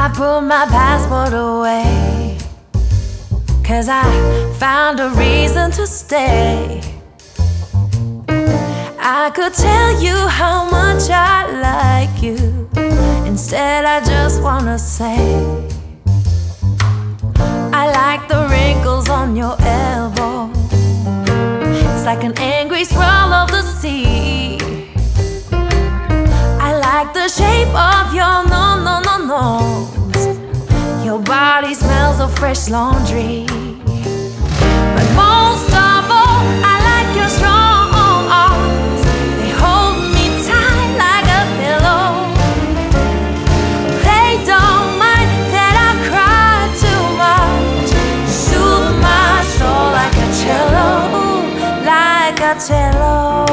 I put my passport away, 'cause I found a reason to stay. I could tell you how much I like you. Instead I just wanna say I like the wrinkles on your elbow. It's like an angry swirl of the sea. I like the shape of your nose. Your body smells of fresh laundry. But most of all, I like your strong arms. They hold me tight like a pillow. They don't mind that I cry too much. You soothe my soul like a cello, like a cello.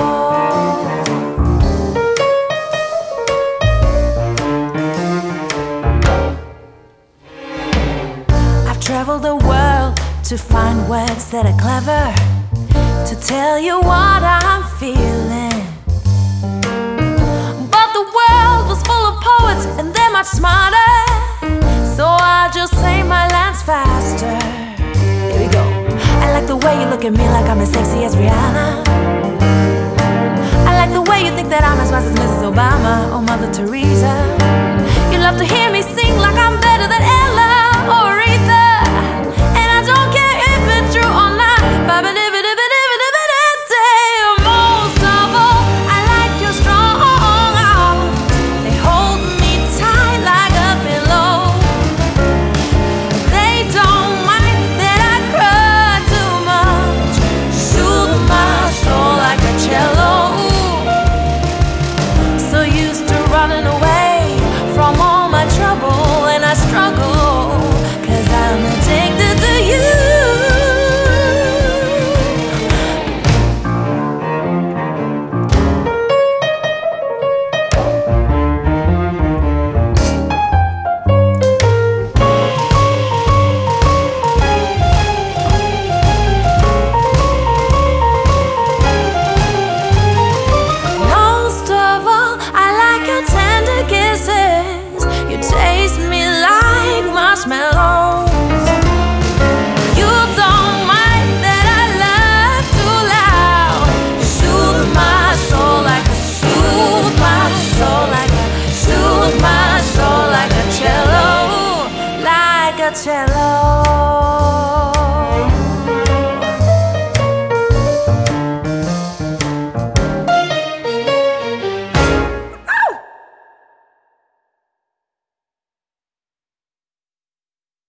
Travel the world to find words that are clever, to tell you what I'm feeling. But the world was full of poets and they're much smarter, so I'll just say my lines faster. Here we go. I like the way you look at me like I'm as sexy as Rihanna. I like the way you think that I'm as wise as Mrs. Obama or Mother Teresa. You love to hear me sing like I'm better than Ella or Aretha. And I don't care if it's true or not. Most of all, I like your strong arms. They hold me tight like a pillow. They don't mind that I cry too much. Soothe my soul like a cello. So used to running away from all my trouble, and I struggle, 'cause I'm addicted to you. Most of all, I like your tender kisses. You taste me like marshmallows. You don't mind that I laugh too loud. You soothe my soul like a soothe my soul like a soothe my soul like a cello, like a cello.